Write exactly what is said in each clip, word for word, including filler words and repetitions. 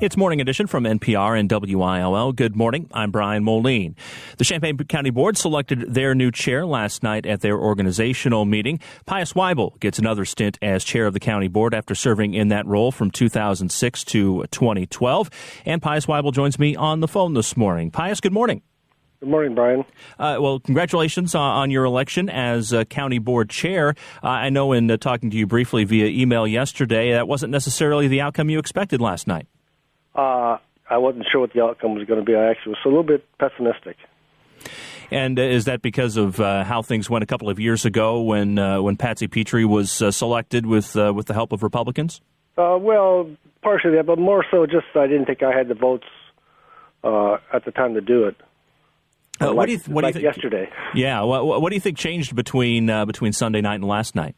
It's Morning Edition from N P R and W I L L. Good morning. I'm Brian Moline. The Champaign County Board selected their new chair last night at their organizational meeting. Pius Weibel gets another stint as chair of the county board after serving in that role from two thousand six to twenty twelve. And Pius Weibel joins me on the phone this morning. Pius, good morning. Good morning, Brian. Uh, well, congratulations on, on your election as uh, county board chair. Uh, I know in uh, talking to you briefly via email yesterday, that wasn't necessarily the outcome you expected last night. Uh, I wasn't sure what the outcome was going to be. I actually was a little bit pessimistic. And uh, is that because of uh, how things went a couple of years ago when uh, when Patsy Petrie was uh, selected with uh, with the help of Republicans? Uh, well, partially that, but more so just I didn't think I had the votes uh, at the time to do it. Uh, like, what do you, what like do you think? Yesterday. Yeah. What, what do you think changed between uh, between Sunday night and last night?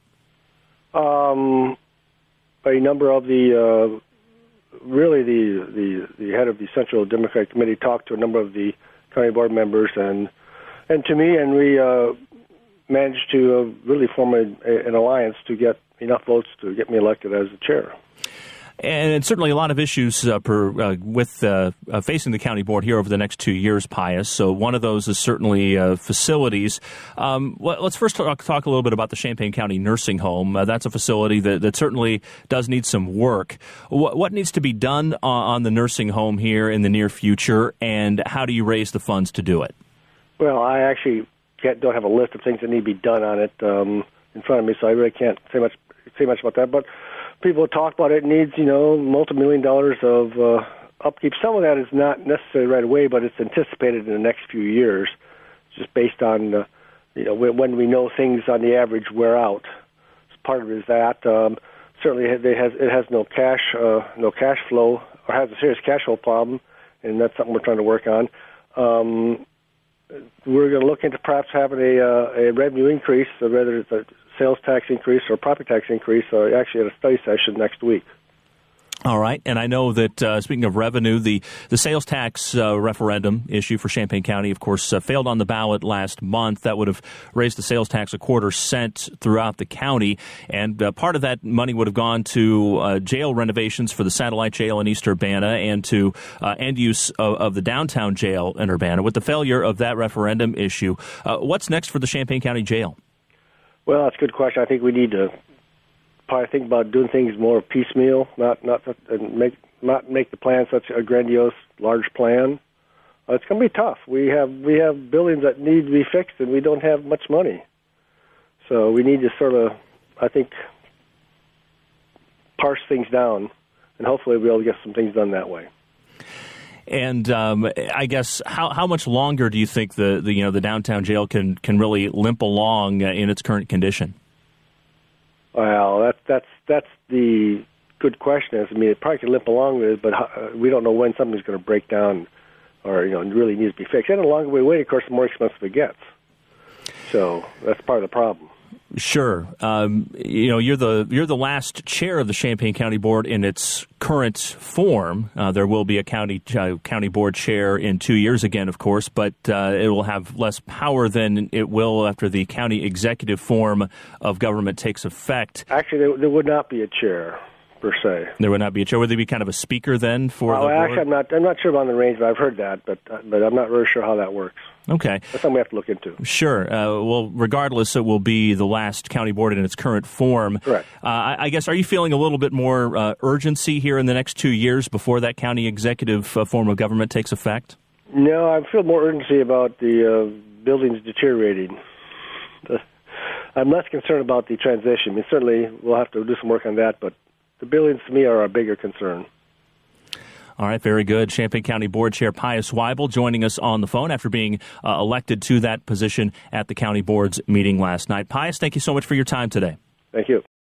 Um, a number of the. Uh, Really, the, the, the head of the Central Democratic Committee talked to a number of the county board members and and to me, and we uh, managed to uh, really form a, a, an alliance to get enough votes to get me elected as the chair. And certainly a lot of issues uh, per, uh, with uh, uh, facing the county board here over the next two years, Pius. So one of those is certainly uh, facilities. Um, let's first talk, talk a little bit about the Champaign County Nursing Home. Uh, that's a facility that, that certainly does need some work. What, what needs to be done on, on the nursing home here in the near future, and how do you raise the funds to do it? Well, I actually can't, don't have a list of things that need to be done on it um, in front of me, so I really can't say much say much about that. But people talk about it. It needs, you know, multi-million dollars of uh, upkeep. Some of that is not necessarily right away, but it's anticipated in the next few years, just based on, uh, you know, when we know things on the average wear out. Part of it is that. Um, certainly, it has it has no cash, uh, no cash flow, or has a serious cash flow problem, and that's something we're trying to work on. Um, we're going to look into perhaps having a, uh, a revenue increase, so whether it's a sales tax increase or property tax increase, uh, actually at a study session next week. All right. And I know that, uh, speaking of revenue, the, the sales tax uh, referendum issue for Champaign County, of course, uh, failed on the ballot last month. That would have raised the sales tax a quarter cent throughout the county. And uh, part of that money would have gone to uh, jail renovations for the satellite jail in East Urbana and to uh, end use of, of the downtown jail in Urbana. With the failure of that referendum issue, uh, what's next for the Champaign County Jail? Well, that's a good question. I think we need to probably think about doing things more piecemeal, not not and make not make the plan such a grandiose, large plan. Uh, it's going to be tough. We have we have buildings that need to be fixed, and we don't have much money. So we need to sort of, I think, parse things down, and hopefully we'll be able to get some things done that way. And um, I guess how how much longer do you think the, the you know the downtown jail can can really limp along uh, in its current condition? Well, that's that's that's the good question. I mean, it probably can limp along with it, but uh, we don't know when something's going to break down, or you know, really needs to be fixed. And the longer we wait, of course, the more expensive it gets. So that's part of the problem. Sure. Um, you know, you're the you're the last chair of the Champaign County Board in its current form. Uh, there will be a county uh, county board chair in two years again, of course, but uh, it will have less power than it will after the county executive form of government takes effect. Actually, there, there would not be a chair per se. There would not be a chair. Would there be kind of a speaker then for well, the board? Actually, I'm not. I'm not sure about the range, but I've heard that, but uh, but I'm not really sure how that works. Okay. That's something we have to look into. Sure. Uh, well, regardless, it will be the last county board in its current form. Correct. Uh, I, I guess, are you feeling a little bit more uh, urgency here in the next two years before that county executive uh, form of government takes effect? No, I feel more urgency about the uh, buildings deteriorating. The, I'm less concerned about the transition. I mean, certainly we'll have to do some work on that, but the buildings, to me, are a bigger concern. All right, very good. Champaign County Board Chair Pius Weibel joining us on the phone after being uh, elected to that position at the county board's meeting last night. Pius, thank you so much for your time today. Thank you.